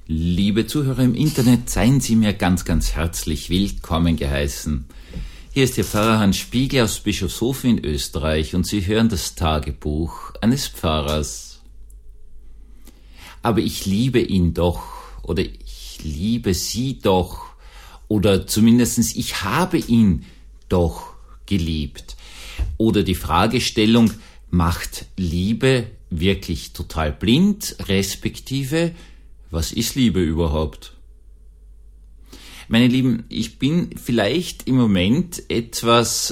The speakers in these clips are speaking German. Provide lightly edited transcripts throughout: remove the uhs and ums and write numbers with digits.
Liebe Zuhörer im Internet, seien Sie mir ganz, ganz herzlich willkommen geheißen. Hier ist Ihr Pfarrer Hans Spiegel aus Bischofshofen in Österreich und Sie hören das Tagebuch eines Pfarrers. Aber ich liebe ihn doch, oder ich liebe sie doch, oder zumindest ich habe ihn doch geliebt. Oder die Fragestellung, macht Liebe wirklich total blind, respektive, was ist Liebe überhaupt? Meine Lieben, ich bin vielleicht im Moment etwas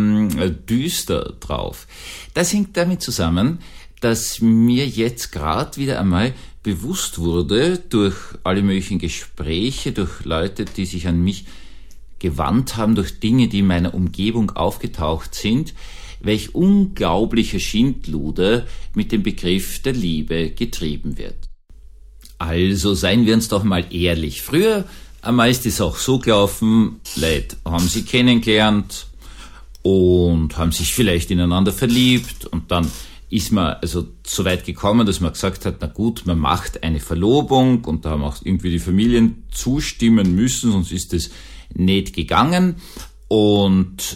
düster drauf. Das hängt damit zusammen, dass mir jetzt gerade wieder einmal bewusst wurde, durch alle möglichen Gespräche, durch Leute, die sich an mich gewandt haben, durch Dinge, die in meiner Umgebung aufgetaucht sind, welch unglaublicher Schindluder mit dem Begriff der Liebe getrieben wird. Also seien wir uns doch mal ehrlich. Früher einmal ist es auch so gelaufen, Leute haben sie kennengelernt und haben sich vielleicht ineinander verliebt und dann ist man also so weit gekommen, dass man gesagt hat, na gut, man macht eine Verlobung und da haben auch irgendwie die Familien zustimmen müssen, sonst ist es nicht gegangen. Und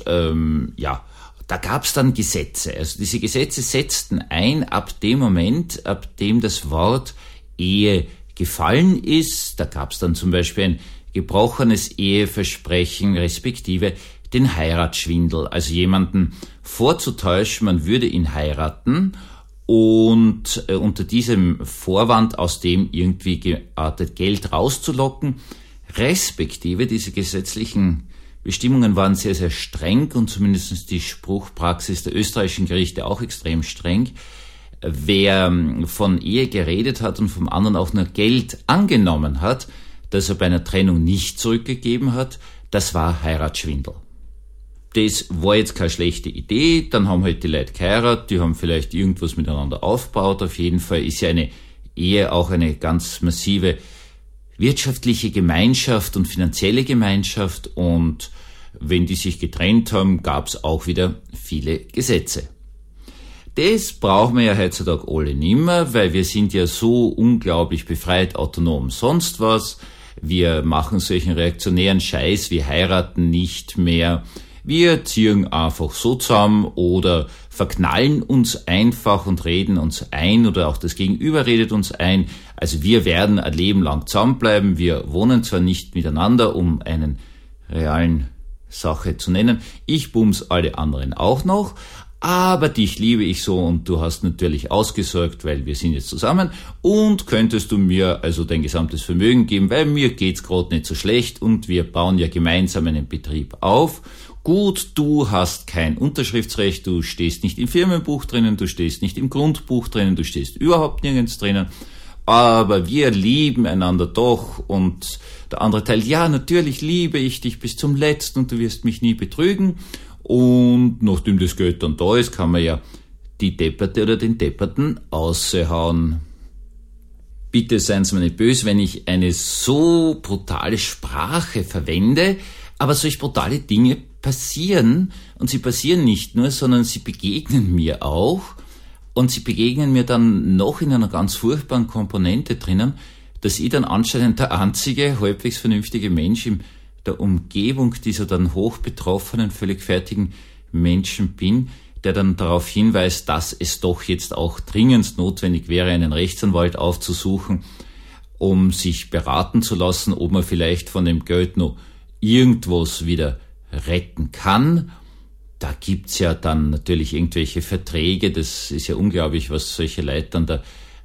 da gab es dann Gesetze. Also diese Gesetze setzten ein ab dem Moment, ab dem das Wort Ehe gefallen ist. Da gab es dann zum Beispiel ein gebrochenes Eheversprechen, respektive den Heiratsschwindel. Also jemanden vorzutäuschen, man würde ihn heiraten und unter diesem Vorwand aus dem irgendwie geartet Geld rauszulocken, respektive diese gesetzlichen Bestimmungen waren sehr, sehr streng und zumindest die Spruchpraxis der österreichischen Gerichte auch extrem streng. Wer von Ehe geredet hat und vom anderen auch nur Geld angenommen hat, das er bei einer Trennung nicht zurückgegeben hat, das war Heiratsschwindel. Das war jetzt keine schlechte Idee, dann haben halt die Leute geheiratet, die haben vielleicht irgendwas miteinander aufgebaut. Auf jeden Fall ist ja eine Ehe auch eine ganz massive wirtschaftliche Gemeinschaft und finanzielle Gemeinschaft und wenn die sich getrennt haben, gab es auch wieder viele Gesetze. Das brauchen wir ja heutzutage alle nimmer, weil wir sind ja so unglaublich befreit, autonom, sonst was. Wir machen solchen reaktionären Scheiß, wir heiraten nicht mehr, wir ziehen einfach so zusammen oder verknallen uns einfach und reden uns ein oder auch das Gegenüber redet uns ein. Also wir werden ein Leben lang zusammenbleiben, wir wohnen zwar nicht miteinander, um einen realen Sache zu nennen, ich bums alle anderen auch noch, aber dich liebe ich so und du hast natürlich ausgesorgt, weil wir sind jetzt zusammen und könntest du mir also dein gesamtes Vermögen geben, weil mir geht's gerade nicht so schlecht und wir bauen ja gemeinsam einen Betrieb auf. Gut, du hast kein Unterschriftsrecht, du stehst nicht im Firmenbuch drinnen, du stehst nicht im Grundbuch drinnen, du stehst überhaupt nirgends drinnen, aber wir lieben einander doch und der andere Teil, ja, natürlich liebe ich dich bis zum Letzten und du wirst mich nie betrügen und nachdem das Geld dann da ist, kann man ja die Depperte oder den Depperten aushauen. Bitte seien Sie mir nicht böse, wenn ich eine so brutale Sprache verwende, aber solch brutale Dinge passieren und sie passieren nicht nur, sondern sie begegnen mir auch und sie begegnen mir dann noch in einer ganz furchtbaren Komponente drinnen, dass ich dann anscheinend der einzige halbwegs vernünftige Mensch in der Umgebung dieser dann hoch betroffenen, völlig fertigen Menschen bin, der dann darauf hinweist, dass es doch jetzt auch dringend notwendig wäre, einen Rechtsanwalt aufzusuchen, um sich beraten zu lassen, ob man vielleicht von dem Geld noch irgendwas wieder retten kann. Da gibt's ja dann natürlich irgendwelche Verträge, das ist ja unglaublich, was solche Leute dann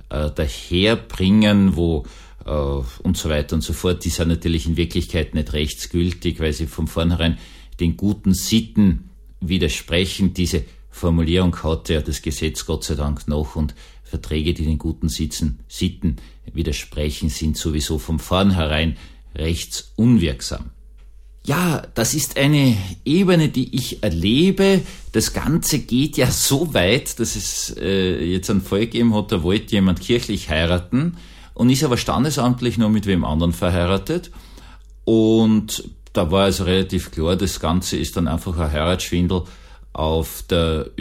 daherbringen, wo und so weiter und so fort. Die sind natürlich in Wirklichkeit nicht rechtsgültig, weil sie von vornherein den guten Sitten widersprechen. Diese Formulierung hat ja das Gesetz Gott sei Dank noch und Verträge, die den guten Sitten widersprechen, sind sowieso von vornherein rechtsunwirksam. Ja, das ist eine Ebene, die ich erlebe. Das Ganze geht ja so weit, dass es jetzt einen Fall gegeben hat, da wollte jemand kirchlich heiraten und ist aber standesamtlich noch mit wem anderen verheiratet. Und da war also relativ klar, das Ganze ist dann einfach ein Heiratsschwindel auf der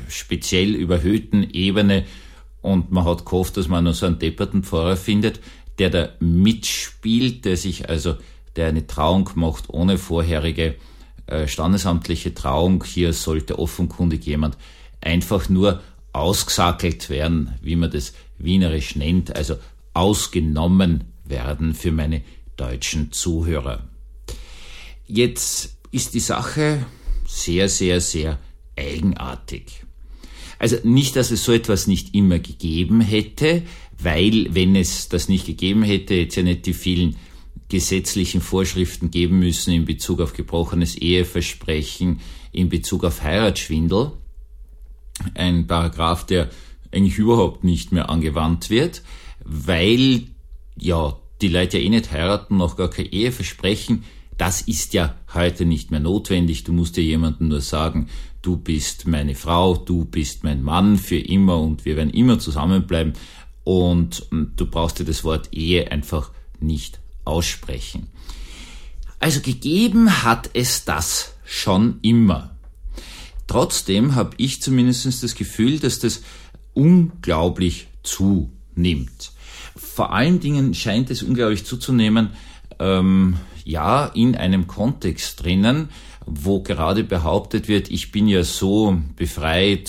speziell überhöhten Ebene und man hat gehofft, dass man noch so einen depperten Pfarrer findet, der da mitspielt, der eine Trauung macht ohne vorherige standesamtliche Trauung. Hier sollte offenkundig jemand einfach nur ausgesackelt werden, wie man das wienerisch nennt, also ausgenommen werden für meine deutschen Zuhörer. Jetzt ist die Sache sehr, sehr, sehr eigenartig. Also nicht, dass es so etwas nicht immer gegeben hätte, weil wenn es das nicht gegeben hätte, hätte es ja nicht die vielen gesetzlichen Vorschriften geben müssen in Bezug auf gebrochenes Eheversprechen, in Bezug auf Heiratsschwindel. Ein Paragraph, der eigentlich überhaupt nicht mehr angewandt wird, weil ja die Leute ja nicht heiraten, noch gar kein Eheversprechen. Das ist ja heute nicht mehr notwendig. Du musst ja jemandem nur sagen, du bist meine Frau, du bist mein Mann für immer und wir werden immer zusammenbleiben. Und du brauchst dir das Wort Ehe einfach nicht aussprechen. Also gegeben hat es das schon immer. Trotzdem habe ich zumindest das Gefühl, dass das unglaublich zunimmt. Vor allen Dingen scheint es unglaublich zuzunehmen, in einem Kontext drinnen, wo gerade behauptet wird, ich bin ja so befreit,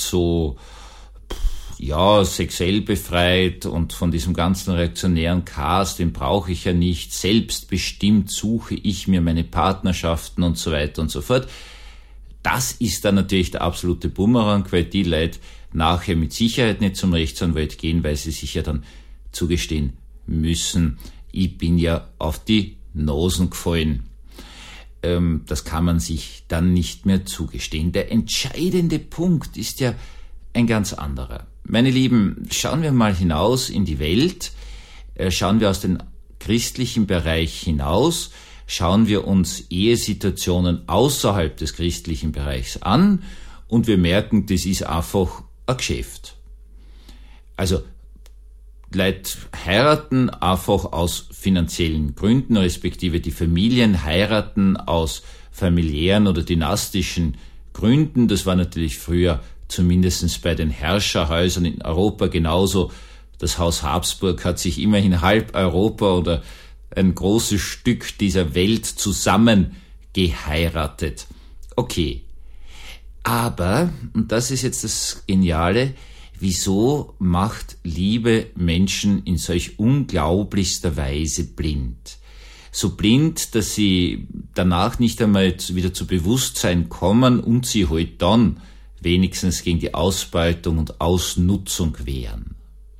sexuell befreit und von diesem ganzen reaktionären Chaos, den brauche ich ja nicht, selbstbestimmt suche ich mir meine Partnerschaften und so weiter und so fort. Das ist dann natürlich der absolute Bumerang, weil die Leute nachher mit Sicherheit nicht zum Rechtsanwalt gehen, weil sie sich ja dann zugestehen müssen, ich bin ja auf die Nosen gefallen. Das kann man sich dann nicht mehr zugestehen. Der entscheidende Punkt ist ja ein ganz anderer. Meine Lieben, schauen wir mal hinaus in die Welt, schauen wir aus dem christlichen Bereich hinaus, schauen wir uns Ehesituationen außerhalb des christlichen Bereichs an und wir merken, das ist einfach ein Geschäft. Also Leute heiraten einfach aus finanziellen Gründen, respektive die Familien heiraten aus familiären oder dynastischen Gründen. Das war natürlich früher zumindest bei den Herrscherhäusern in Europa genauso. Das Haus Habsburg hat sich immerhin halb Europa oder ein großes Stück dieser Welt zusammen geheiratet. Okay. Aber, und das ist jetzt das Geniale, wieso macht Liebe Menschen in solch unglaublichster Weise blind? So blind, dass sie danach nicht einmal wieder zu Bewusstsein kommen und sie halt dann wenigstens gegen die Ausbeutung und Ausnutzung wehren.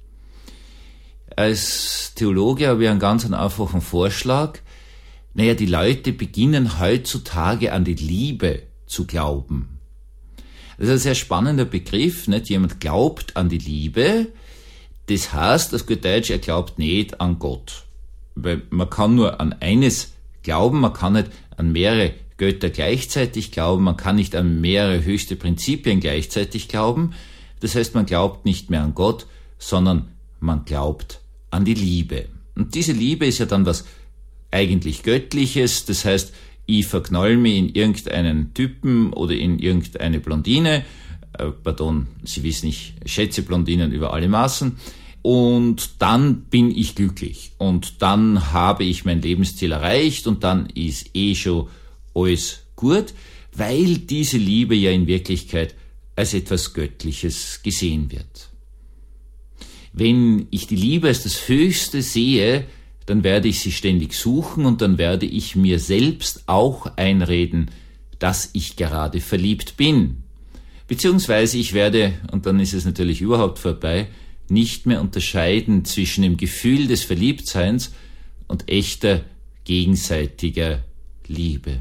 Als Theologe habe ich einen ganz einfachen Vorschlag. Die Leute beginnen heutzutage an die Liebe zu glauben. Das ist ein sehr spannender Begriff, nicht? Jemand glaubt an die Liebe, das heißt, auf gut Deutsch, er glaubt nicht an Gott. Weil man kann nur an eines glauben, man kann nicht an mehrere Götter gleichzeitig glauben, man kann nicht an mehrere höchste Prinzipien gleichzeitig glauben. Das heißt, man glaubt nicht mehr an Gott, sondern man glaubt an die Liebe. Und diese Liebe ist ja dann was eigentlich Göttliches, das heißt, ich verknall mich in irgendeinen Typen oder in irgendeine Blondine, Sie wissen, ich schätze Blondinen über alle Maßen, und dann bin ich glücklich und dann habe ich mein Lebensziel erreicht und dann ist schon alles gut, weil diese Liebe ja in Wirklichkeit als etwas Göttliches gesehen wird. Wenn ich die Liebe als das Höchste sehe, dann werde ich sie ständig suchen und dann werde ich mir selbst auch einreden, dass ich gerade verliebt bin. Beziehungsweise ich werde, und dann ist es natürlich überhaupt vorbei, nicht mehr unterscheiden zwischen dem Gefühl des Verliebtseins und echter gegenseitiger Liebe.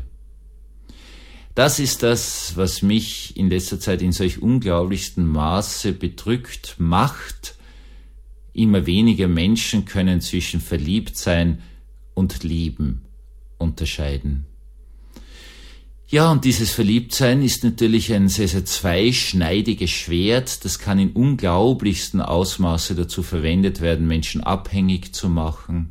Das ist das, was mich in letzter Zeit in solch unglaublichstem Maße bedrückt macht. Immer weniger Menschen können zwischen Verliebtsein und Lieben unterscheiden. Ja, und dieses Verliebtsein ist natürlich ein sehr, sehr zweischneidiges Schwert. Das kann in unglaublichstem Ausmaße dazu verwendet werden, Menschen abhängig zu machen,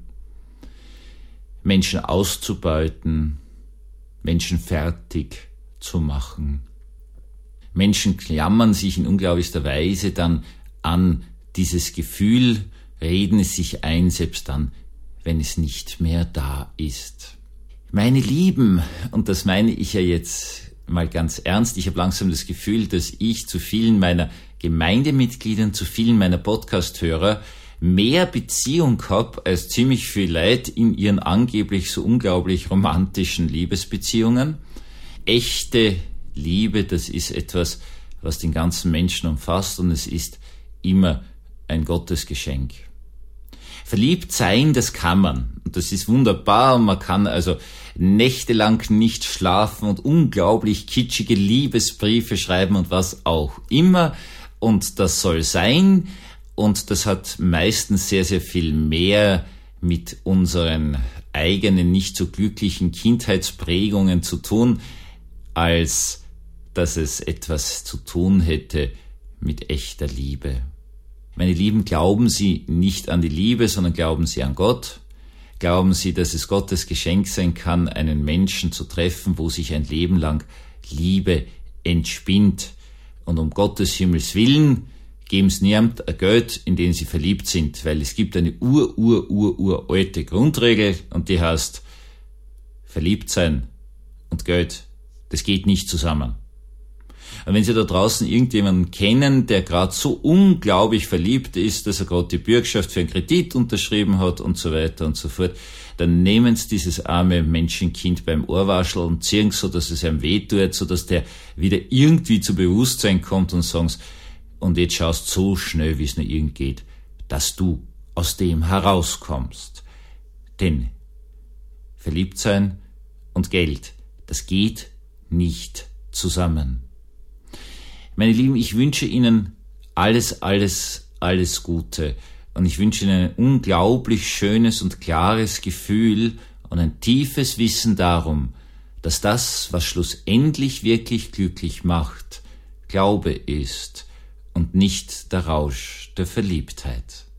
Menschen auszubeuten, Menschen fertig zu machen. Menschen klammern sich in unglaublichster Weise dann an dieses Gefühl, reden es sich ein, selbst dann, wenn es nicht mehr da ist. Meine Lieben, und das meine ich ja jetzt mal ganz ernst, ich habe langsam das Gefühl, dass ich zu vielen meiner Gemeindemitgliedern, zu vielen meiner Podcast-Hörer mehr Beziehung habe als ziemlich viel Leid in ihren angeblich so unglaublich romantischen Liebesbeziehungen. Echte Liebe, das ist etwas, was den ganzen Menschen umfasst, und es ist immer ein Gottesgeschenk. Verliebt sein, das kann man. Und das ist wunderbar. Und man kann also nächtelang nicht schlafen und unglaublich kitschige Liebesbriefe schreiben und was auch immer. Und das soll sein. Und das hat meistens sehr, sehr viel mehr mit unseren eigenen, nicht so glücklichen Kindheitsprägungen zu tun, als dass es etwas zu tun hätte mit echter Liebe. Meine Lieben, glauben Sie nicht an die Liebe, sondern glauben Sie an Gott. Glauben Sie, dass es Gottes Geschenk sein kann, einen Menschen zu treffen, wo sich ein Leben lang Liebe entspinnt. Und um Gottes Himmels Willen geben Sie niemand ein Geld, in den Sie verliebt sind, weil es gibt eine uralte Grundregel, und die heißt, verliebt sein und Geld, das geht nicht zusammen. Und wenn Sie da draußen irgendjemanden kennen, der gerade so unglaublich verliebt ist, dass er gerade die Bürgschaft für einen Kredit unterschrieben hat und so weiter und so fort, dann nehmen Sie dieses arme Menschenkind beim Ohrwaschel und ziehen so, dass es ihm wehtut, so dass der wieder irgendwie zu Bewusstsein kommt, und sagen, und jetzt schaust so schnell, wie es nur irgend geht, dass du aus dem herauskommst. Denn verliebt sein und Geld, das geht nicht zusammen. Meine Lieben, ich wünsche Ihnen alles Gute, und ich wünsche Ihnen ein unglaublich schönes und klares Gefühl und ein tiefes Wissen darum, dass das, was schlussendlich wirklich glücklich macht, Glaube ist und nicht der Rausch der Verliebtheit.